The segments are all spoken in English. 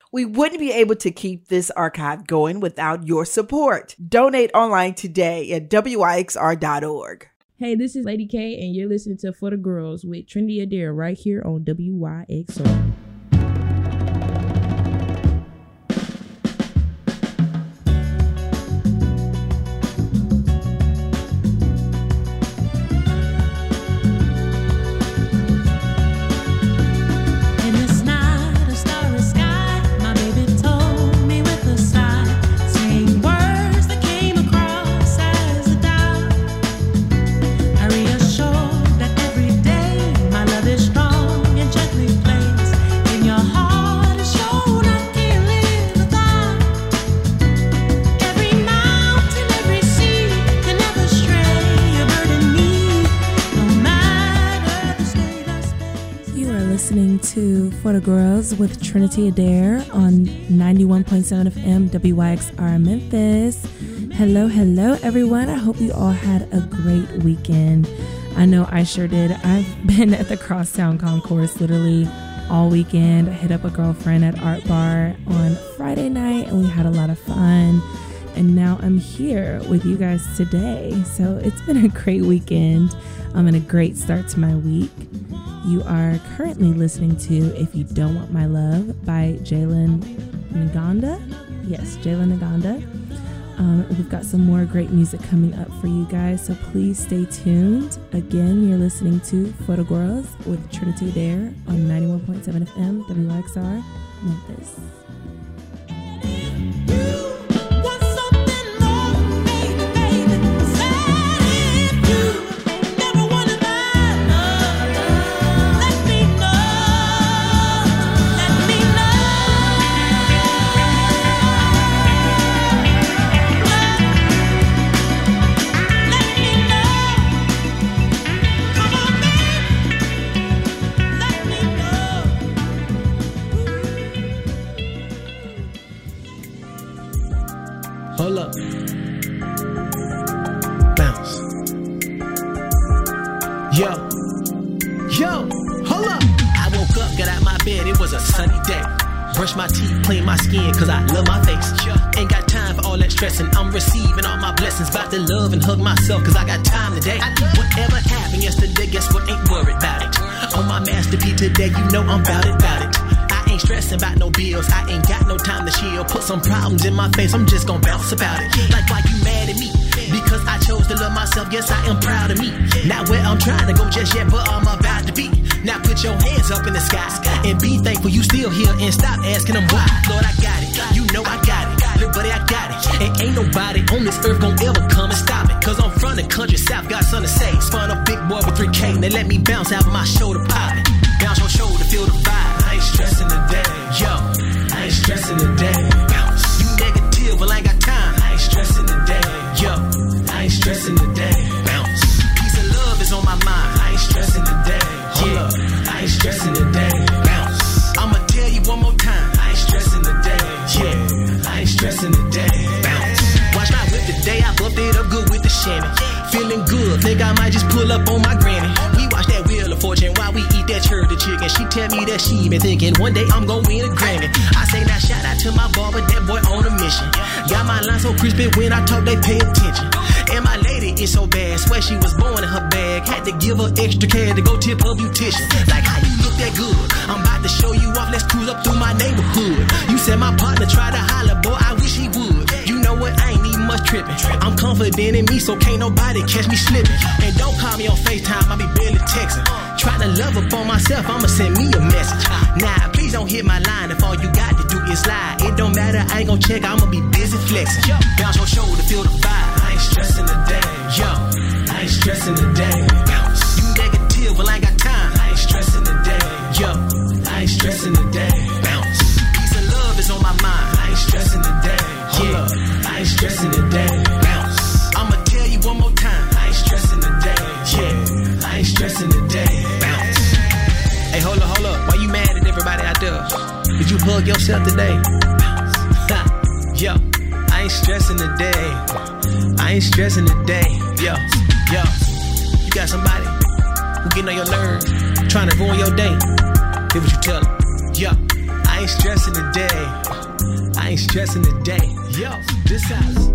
We wouldn't be able to keep this archive going without your support. Donate online today at wyxr.org. Hey, this is Lady K, and you're listening to For the Girls with Trinity Adair right here on WYXR. For the Girls with Trinity Adair on 91.7 FM WYXR Memphis. Hello everyone. I hope you all had a great weekend. I know I sure did. I've been at the Crosstown Concourse literally all weekend. I hit up a girlfriend at Art Bar on Friday night and we had a lot of fun. And now I'm here with you guys today. So it's been a great weekend. And a great start to my week. You are currently listening to If You Don't Want My Love by Jalen Naganda. Yes, Jalen Naganda. We've got some more great music coming up for you guys, so please stay tuned. Again, you're listening to For the Girls with Trinity Adair on 91.7 FM WYXR Memphis. Hold up. Bounce. Yo, hold up. I woke up, got out my bed, it was a sunny day. Brush my teeth, clean my skin, cause I love my face. Ain't got time for all that stressing, I'm receiving all my blessings. About to love and hug myself, cause I got time today. Whatever happened yesterday, guess what, ain't worried about it. On my masterpiece today, you know I'm bout it. I ain't stressing about no bills, I ain't got no time to chill. Put some problems in my face, I'm just gonna bounce about it. Like why you mad at me? Because I chose to love myself, yes I am proud of me. Not where I'm trying to go just yet, but I'm about to be. Now put your hands up in the sky and be thankful you still here and stop asking them why. Lord, I got it, you know I got it. Look buddy, I got it. And ain't nobody on this earth gon' ever come and stop it. Cause I'm from the country south, got something to say. Spun a big boy with 3K, they let me bounce out my shoulder poppin'. Bounce your shoulder, feel the vibe. I ain't stressing today, yo, I ain't stressing today. Bounce. You negative, well I ain't got time. I ain't stressing today, yo, I ain't stressing today. Bounce. Peace and love is on my mind. I ain't stressing today, yeah, I ain't stressing today. Bounce. I'ma tell you one more time. I ain't stressing today, yeah, I ain't stressing today. Bounce. Watch my whip today, I buffed it up good with the chamois. Feeling good, think I might just pull up on my granny. We watch that Wheel of Fortune while we eat that church chicken. She tell me that she been thinking one day I'm gon' win a Grammy. I say now shout out to my barber, that boy on a mission. Got my line so crispy when I talk they pay attention. And my lady is so bad, swear she was born in her bag. Had to give her extra cash to go tip her beautician. Like how you look that good, I'm about to show you off, let's cruise up through my neighborhood. You said my partner tried to holler, boy I wish he would. You know what, I ain't even much tripping. I'm confident in me, so can't nobody catch me slipping. And don't call me on FaceTime, I be barely texting. Trying to love up on myself, I'ma send me a message. Nah, please don't hit my line if all you got to do is lie. It don't matter, I ain't gon' check, I'ma be busy flexing. Bounce your shoulder, feel the vibe. I ain't stressing today, yo, I ain't stressing today. Bounce. You negative, well I ain't got time. I ain't stressing today, yo, I ain't stressing today. Bounce. Peace and love is on my mind. I ain't stressing today, yeah, I ain't stressing today. Bounce. I'ma tell you one more time. I ain't stressing today, yeah, I ain't stressing today. Bounce. Hey, hold up, why you mad at everybody out there? Did you hug yourself today? Bounce. Yo, I ain't stressing today. I ain't stressing today. Yo, you got somebody who getting on your nerves, trying to ruin your day. Here's what you tell them. Yo, I ain't ain't stressing today. I ain't stressing today. Yo, this house.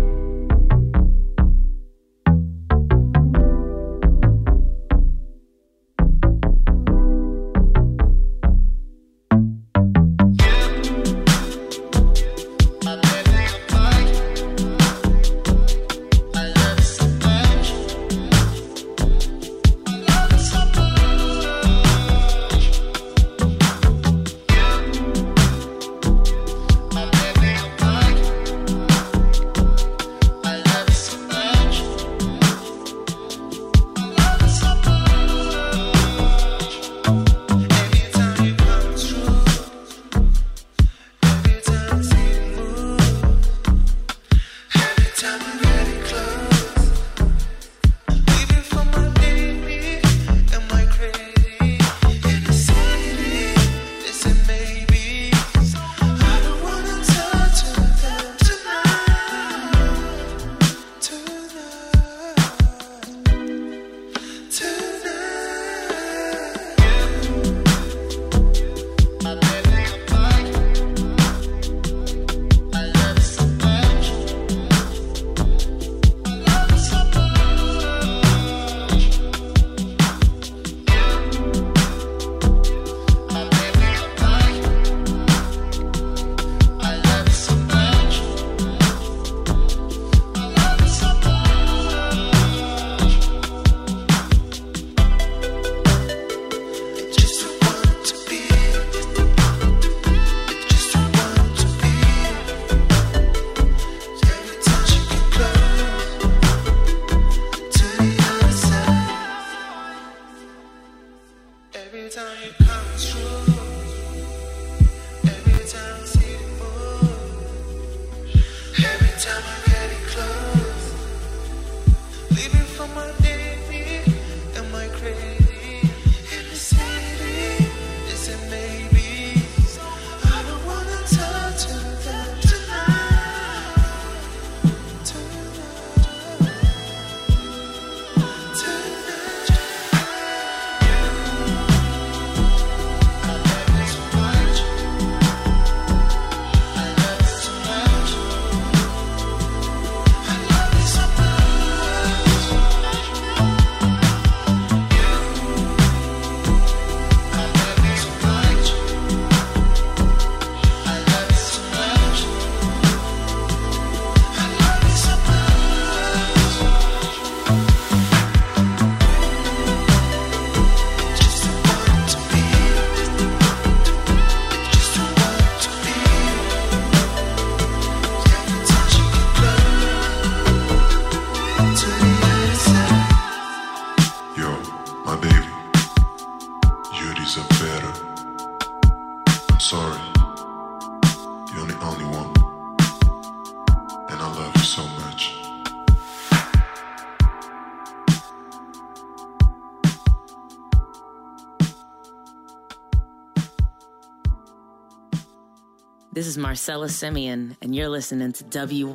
This is Marcella Simeon, and you're listening to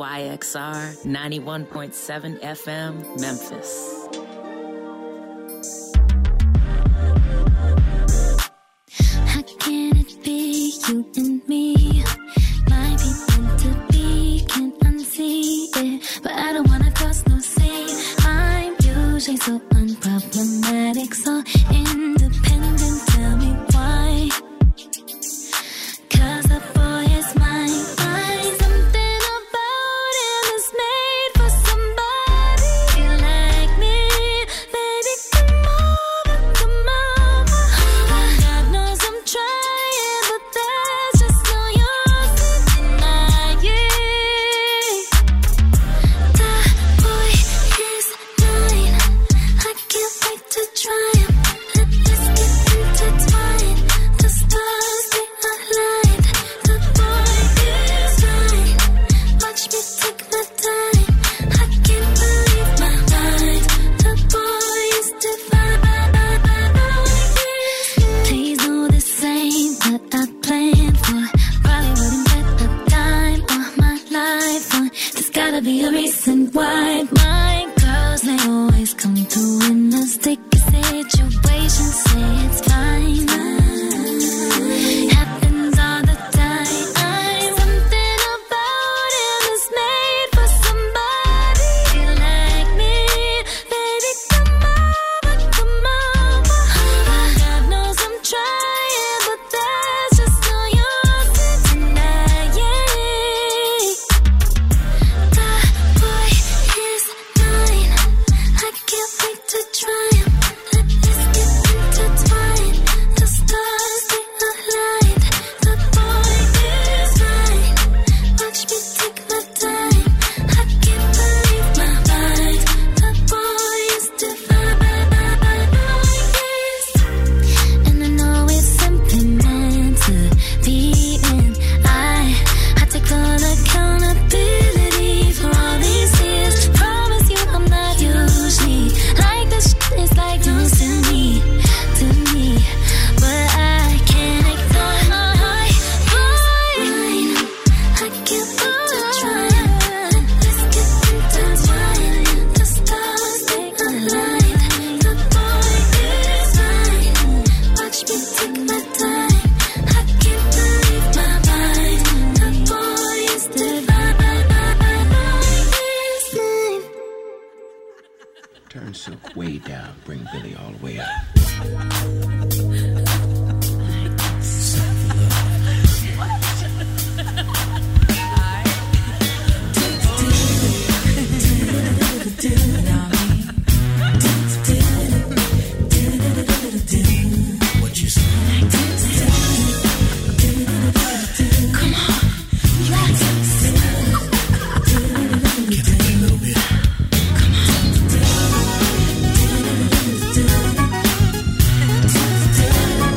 WYXR 91.7 FM, Memphis. How can it be you and me? Might be meant to be, can't unsee it, but I don't wanna cross no sea. I'm usually so unproblematic, so independent, tell me why. Cause the boy is mine. Something about him is made for somebody like me. Baby, come over, come over. God knows I'm trying, but there's just no use in denying. That boy is mine. I can't wait to try him. Let this get intertwined. The stars, they align. The boy is mine. Watch me take my time. I can't believe my mind. The boy is divine. Please know this ain't what I planned for. Probably wouldn't bet a dime on my life on. There's gotta be a reason why my girls, they always come through in a sticky situation. Say it's fine. Happens all the time. silk way down, bring Billy all the way up. Come on,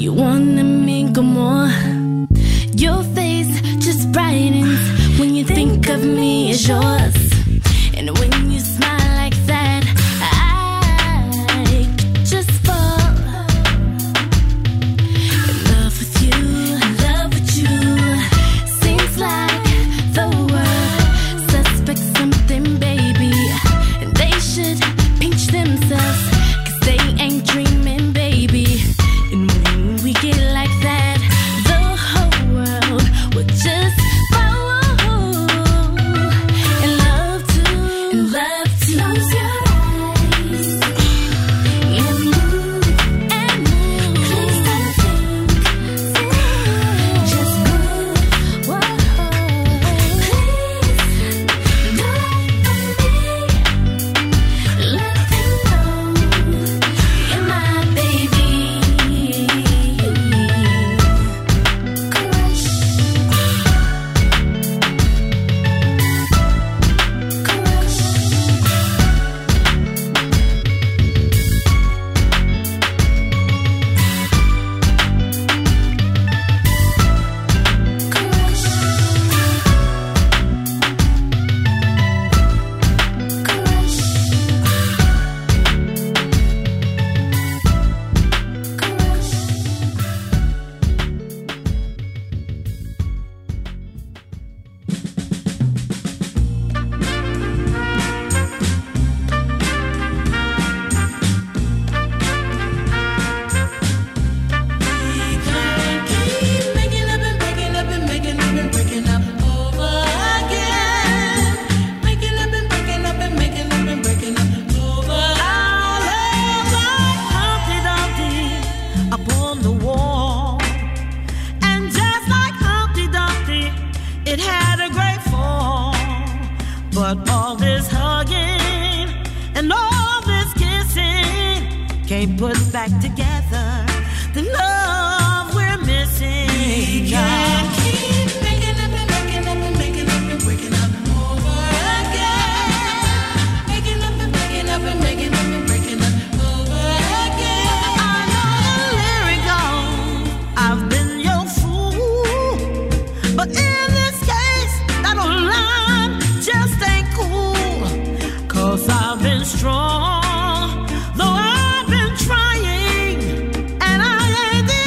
You wanna mingle more. Your face just brightens when you think of me as yours. And when you smile like that, I just fall in love with you. In love with you. Seems like the world suspects something, baby, and they should pinch themselves, 'cause they ain't dreaming, baby. And when we get like that, the whole world will just fall in love too. In love too. Close your eyes and move and move. Please don't think, just move. Whoa. Please do it for me. Let them know you're my baby. Crush. Crush. But all this hugging and all this kissing can't put back together the love we're missing. We can't keep making up and making up and making up and breaking up over again. Making up and making up and making up and breaking up over again. I know the lyric goes, I've been your fool, but in this case, that old line just ain't cool. 'Cause I've been strong, though I've been trying, and I ain't the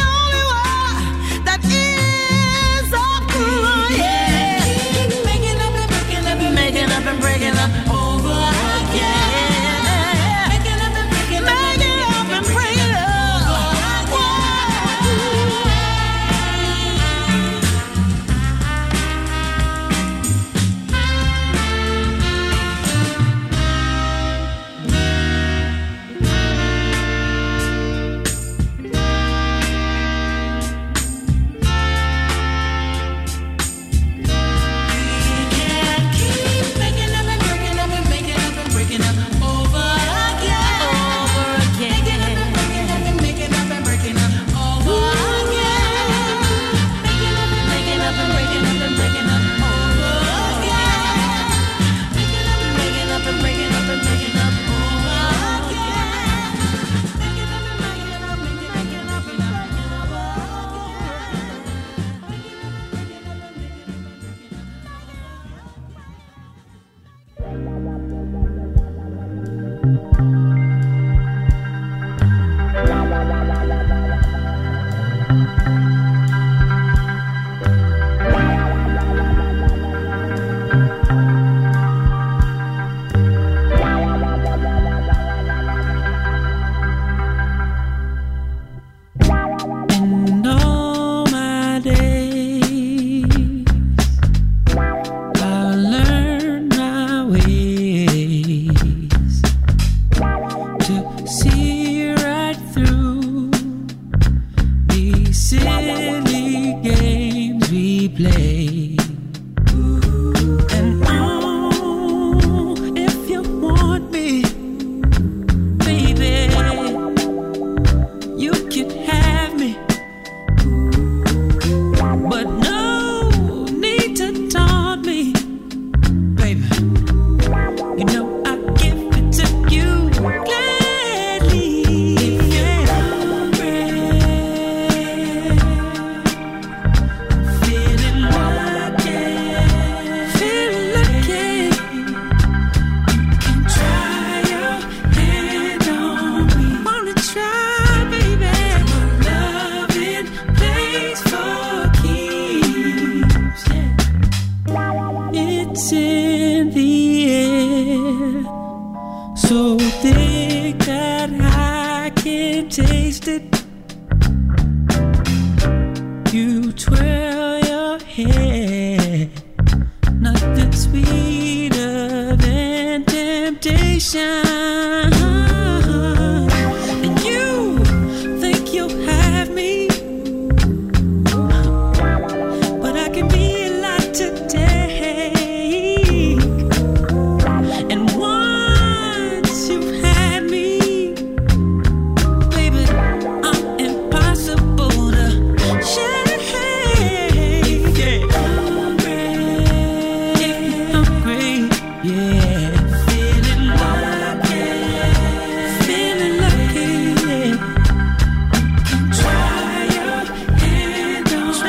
I can taste it. You twirl your hair. Nothing sweeter than temptation. And you think you'll have me, but I can be a lot to take. And once you've had me, baby, I'm impossible to shake. Yeah. Hungry, yeah. Feeling lucky, yeah. Try your hand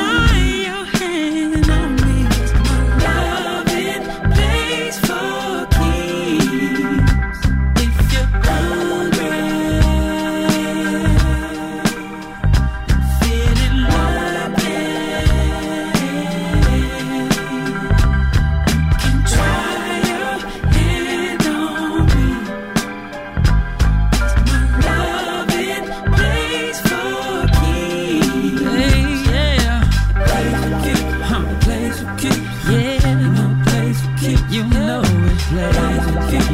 on me. My loving place for keeps. If you're hungry, feeling lucky, can try your hand on me. My loving place for keeps. Yeah. Place for keeps. Place for keeps. Yeah. No place for keeps. You know it's place for keeps.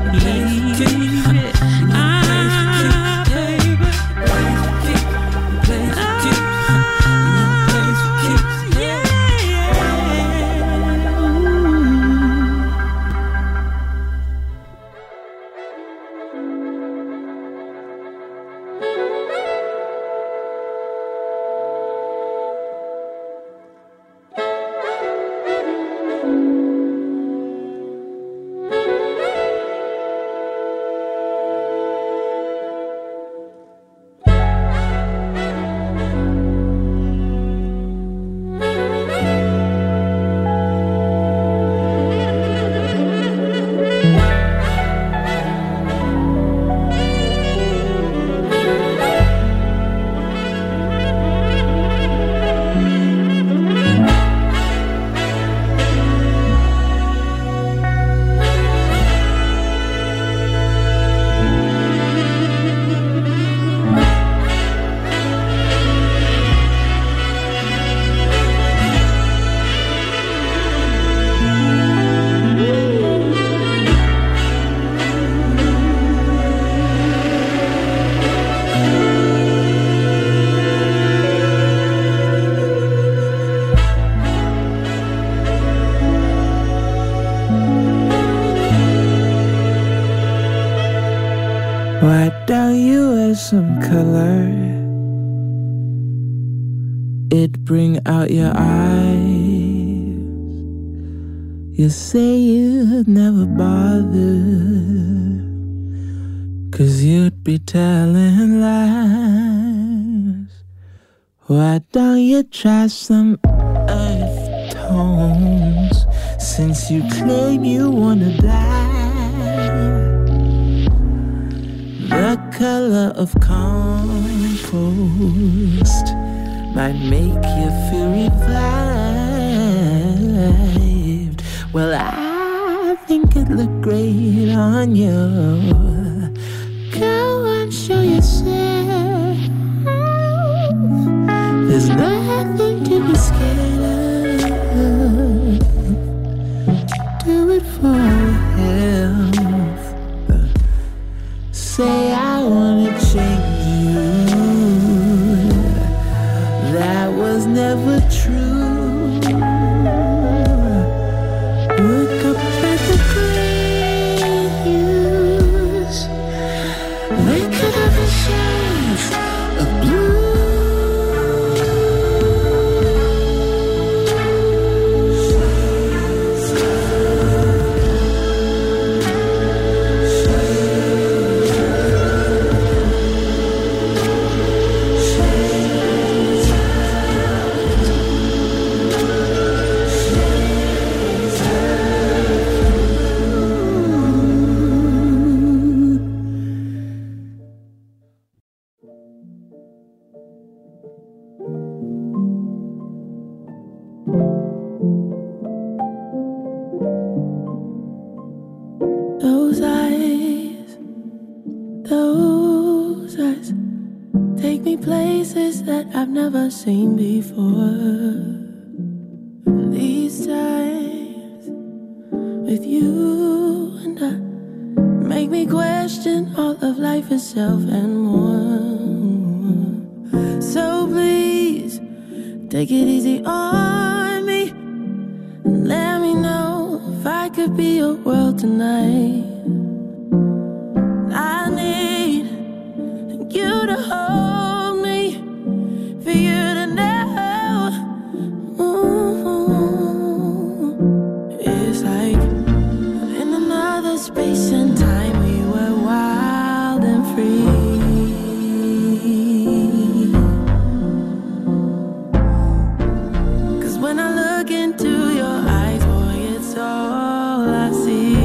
Baby. Place for keeps. Place for keeps. Place for keeps. Yeah. Why don't you add some color? It bring out your eyes. You say you'd never bother, 'cause you'd be telling lies. Why don't you try some earth tones, since you claim you wanna die? The color of compost might make you feel revived. Well, I think it looked great on you. Go and show yourself. There's nothing to be scared of. Do it for health. Say I wanna change you. That was never true. Look up at the greens. They could have been shades of blue. me places that I've never seen before. These times with you and I make me question all of life itself and more. So please, take it easy on me. Let me know if I could be your world tonight. I need you to hold me, for you to know. It's like in another space and time we were wild and free. Cause when I look into your eyes, boy, it's all I see.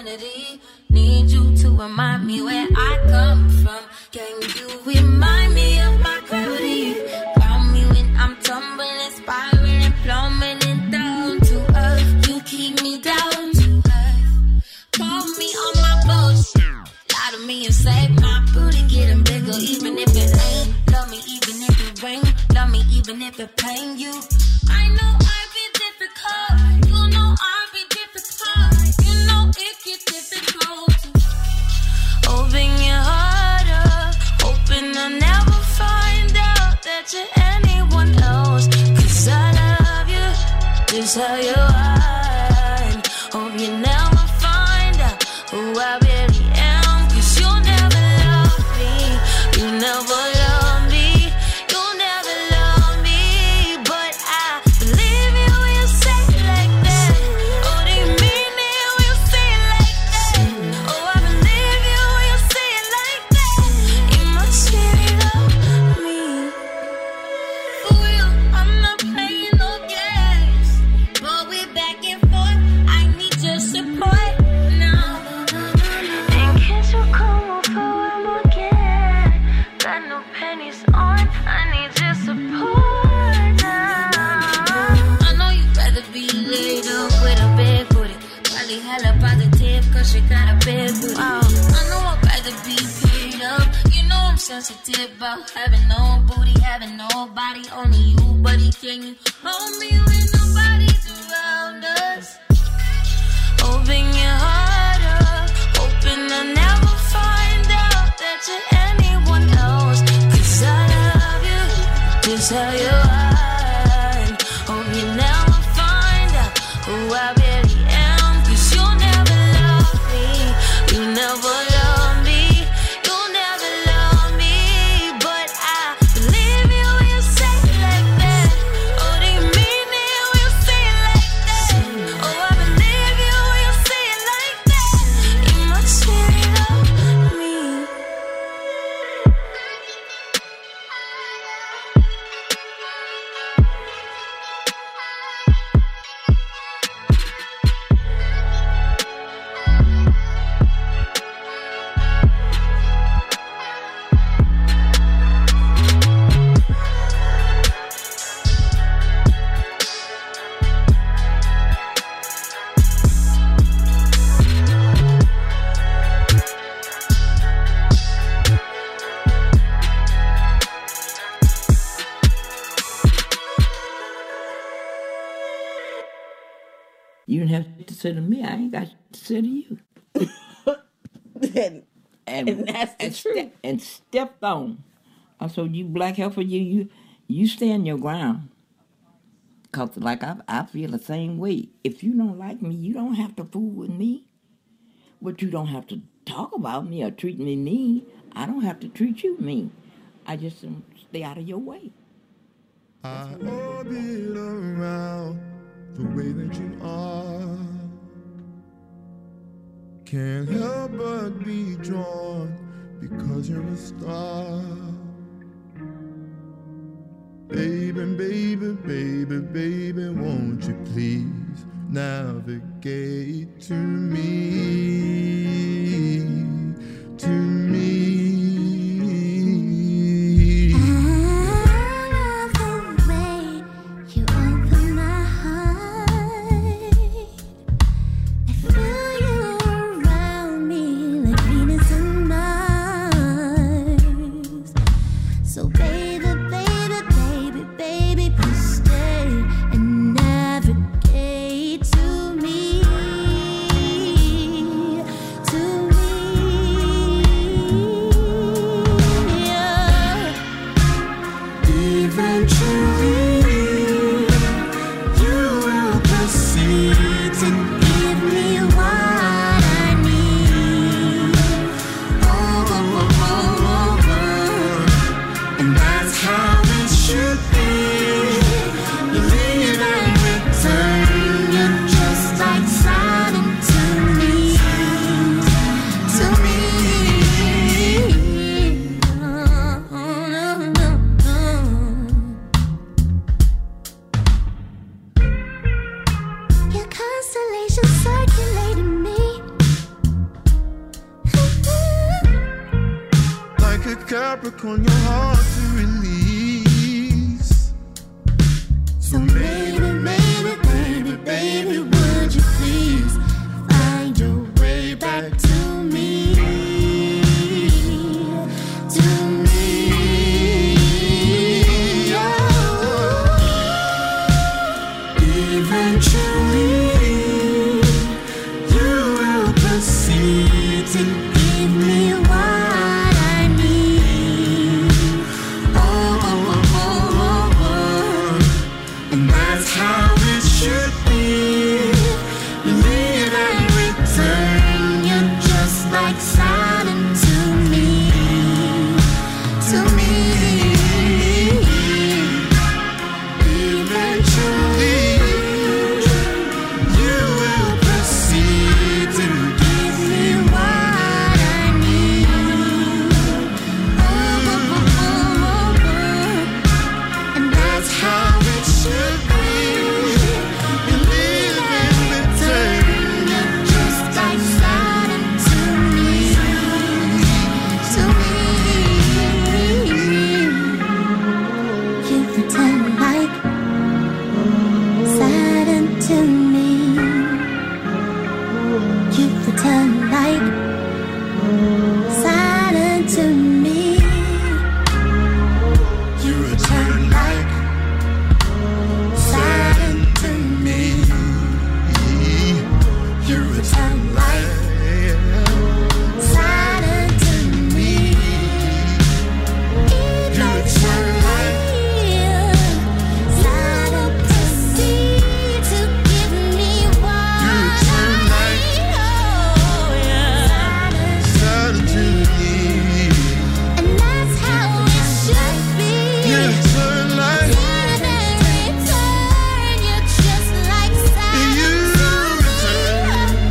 identity. Need you to remind me where I come from. Can you remind me of my gravity? Ground me when I'm tumbling, spiraling, plummeting down to earth. You keep me down to earth. Call me on my bullshit. Lie to me and say my booty getting bigger, even if it ain't. Love me even if it rain. Love me even if it pain you. I know I be difficult. You know I be difficult. You know it get difficult. Open your heart up. Hoping I'll never find out that you're anyone else. 'Cause I love you just how you are. Hope you never find out who I really am. 'Cause you'll never love me. You never love me. You'll never love me. But I believe you when you say it like that. Oh, do you mean it when you say it like that? Oh, I believe you when you say it like that. You must really love me. For real, I'm not playing no games. But we back and forth. I need your support now. And can't you come over one more again? Got no pennies on. I need your support now. I know you'd rather be laid up with a big booty. Probably hella positive 'cause you got a big booty. I know I'd rather be paid up. You know I'm sensitive about having no booty, having nobody, only you, buddy. Can you hold me when nobody's around us? Open your heart up. Hoping I'll never find out that you're anyone else. 'Cause I love you just how you are. Hope you never find out who I really am. 'Cause you'll never love me. You never love me. You'll never love me. But I believe you when you say it like that. Oh, do you mean it when you say it like that? Oh, I believe you when you say it like that. You must really love me. You didn't have to say to me. I ain't got to say to you. And that's the truth. And stepped on. I told you, black heifer, you stand your ground. Because like I feel the same way. If you don't like me, you don't have to fool with me. But you don't have to talk about me or treat me mean. I don't have to treat you mean. I just stay out of your way. I orbit around the way that you are. Can't help but be drawn because you're a star. Baby, baby, baby, baby, won't you please navigate to me, to me. Navigate to me. Capricorn, your heart to release. So baby, would you please find your way back to me, to me. Oh. Eventually, you will proceed to give me what I need. And that's how it should be. You leave and return, you're just like Saturn to me, to me. Eventually, you will proceed to give me what I need. And that's how it should be. You leave and return, you're just like Saturn to me, to me. You pretend like Saturn to me. You pretend like Saturn to me. You return like Saturn to me. You return like Saturn to me. You return like Saturn proceed to give me what I need. Oh yeah, Saturn to me. and that's how it should be. You return like Return, you're just like Saturn you to return. me.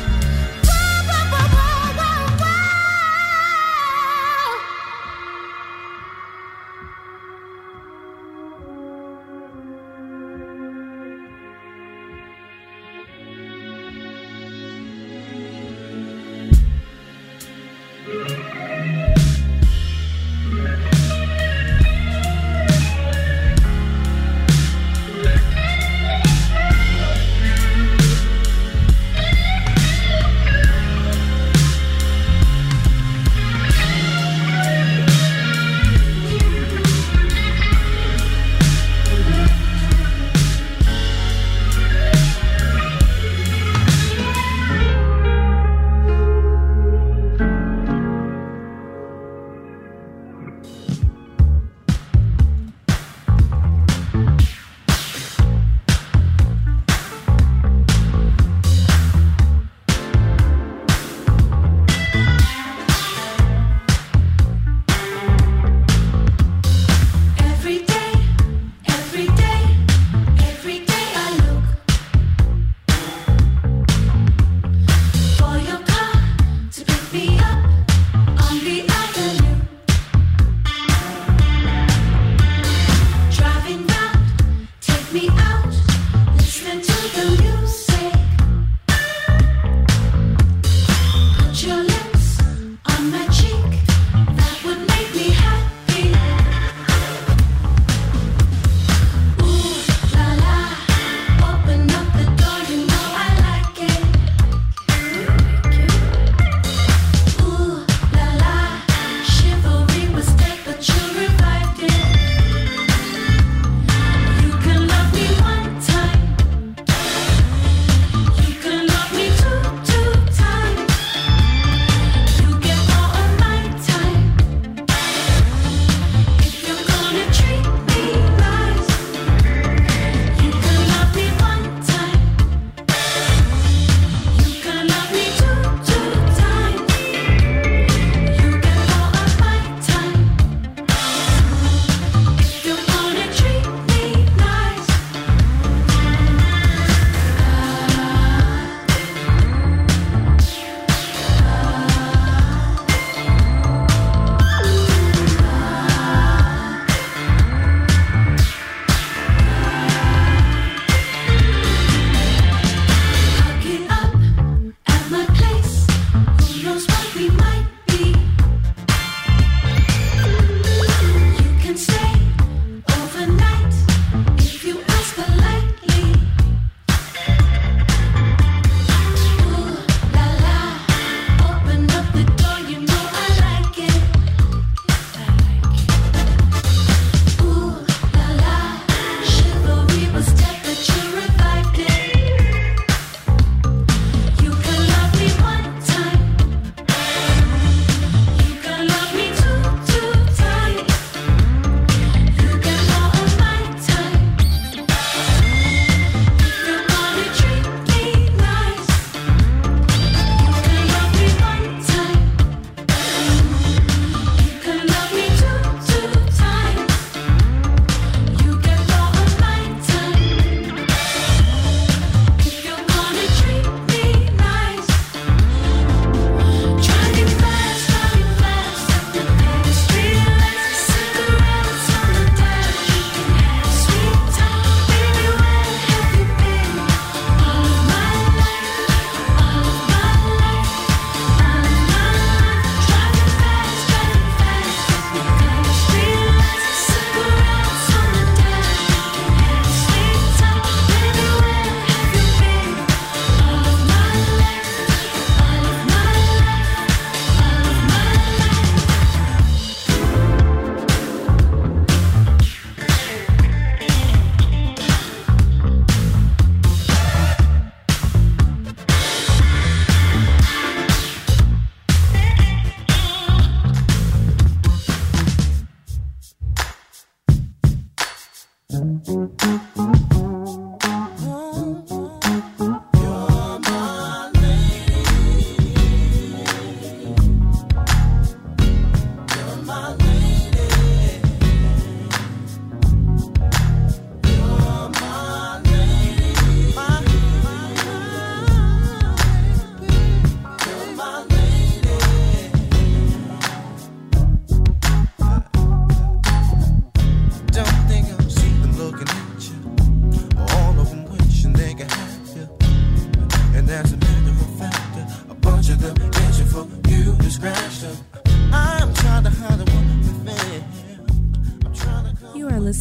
Every day I look for your car to pick me up on the avenue. Driving round, take me out, listening to the music. Put your lips on my cheek, that would make me happy. Ooh la la, open up the door, you know I like it. Ooh la la, chivalry was dead, but you revived it. You can love me one time,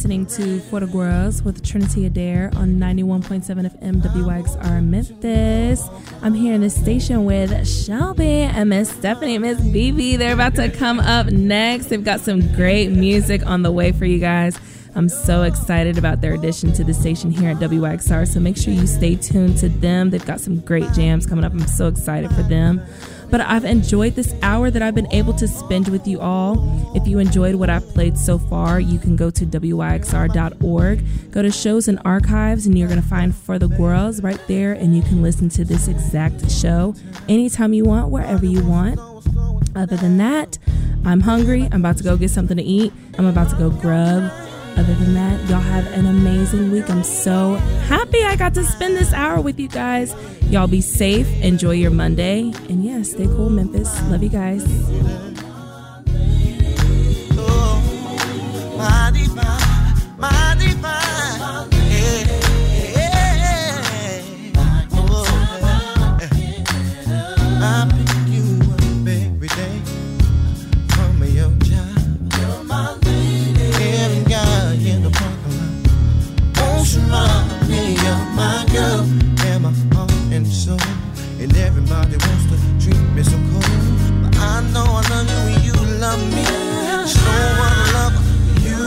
listening to For the Girls with Trinity Adair on 91.7 FM WYXR Memphis. I'm here in the station with Shelby and Miss Stephanie, Miss BB. They're about to come up next. They've got some great music on the way for you guys. I'm so excited about their addition to the station here at WYXR, so make sure you stay tuned to them. They've got some great jams coming up. I'm so excited for them. But I've enjoyed this hour that I've been able to spend with you all. If you enjoyed what I've played so far, you can go to WYXR.org, go to shows and archives, and you're going to find For the Girls right there, and you can listen to this exact show anytime you want, wherever you want. Other than that, I'm hungry. I'm about to go get something to eat. I'm about to go grub. Other than that, y'all have an amazing week. I'm so happy I got to spend this hour with you guys. Y'all be safe. Enjoy your Monday. And yeah, stay cool, Memphis. Love you guys. My divine, my divine. I pick you up every day from your job. You're my lady. Every guy in the parking lot wants you love me. You're my girl, and my heart and soul. And everybody wants to treat me so cold. But I know I love you and you love me. So I love you.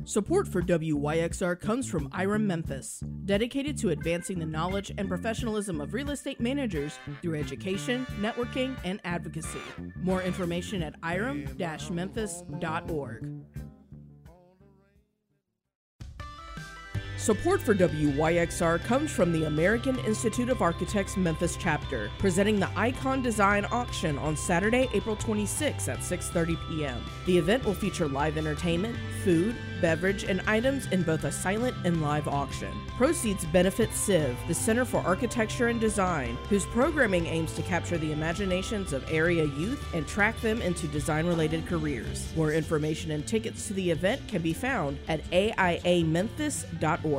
Support for WYXR comes from IREM Memphis, dedicated to advancing the knowledge and professionalism of real estate managers through education, networking, and advocacy. More information at irem-memphis.org. Support for WYXR comes from the American Institute of Architects Memphis chapter, presenting the Icon Design Auction on Saturday, April 26 at 6:30 p.m. The event will feature live entertainment, food, beverage, and items in both a silent and live auction. Proceeds benefit CIV, the Center for Architecture and Design, whose programming aims to capture the imaginations of area youth and track them into design-related careers. More information and tickets to the event can be found at aiamemphis.org.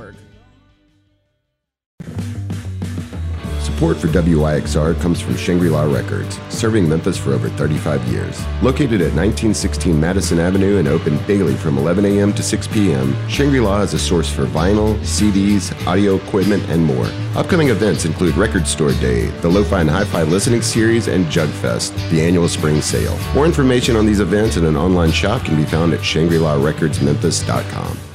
Support for WYXR comes from Shangri-La Records, serving Memphis for over 35 years. Located at 1916 Madison Avenue and open daily from 11 a.m. to 6 p.m., Shangri-La is a source for vinyl, CDs, audio equipment, and more. Upcoming events include Record Store Day, the Lo-Fi and Hi-Fi Listening Series, and Jug Fest, the annual spring sale. More information on these events and an online shop can be found at ShangriLaRecordsMemphis.com.